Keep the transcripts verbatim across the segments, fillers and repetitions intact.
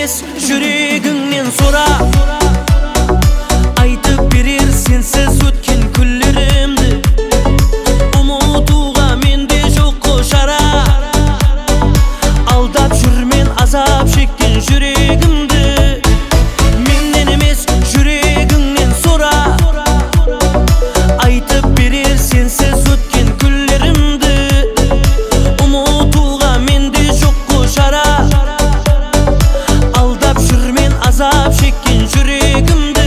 емес жүрегіңнен сора. Айтып берер сенсіз өткен күндерімді, ұмытуға менде жоқ қой шара. Алдап жүрмен азап шеккен жүрегімді, менен емес жүрегіңнен сора. Айтып берер сенсіз өткен күндерімді, ұмытуға менде жоқ қой шара. Алдап жүрмен азап шеккен жүрегімді.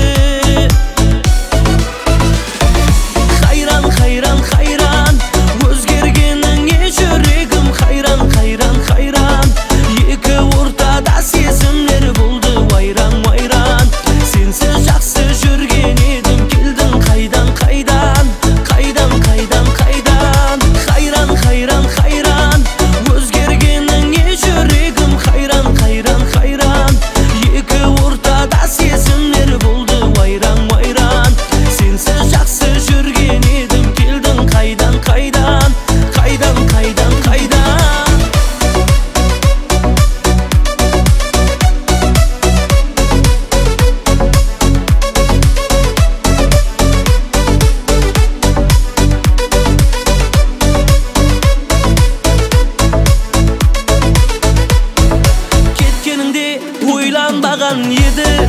Қайран, қайран, қайран, өзгергеніңе жүрегім қайран, қайран, қайран. Екі ортада сезімдер болды вайран, вайран. Сенсіз жақсы жүрген едім, келдің қайдан, қайдан, қайдан, қайдан, қайдан. Қайран, қайран, қайран, өзгергеніңе жүрегім қайран, қайран, қайран. Екі ортада сезімдер болды вайран, вайран. Сенсіз жақсы жүрген едім, келдің қайдан, қайдан, қайдан, қайдан, қайдан. Кеткеніңде ойланбаған еді,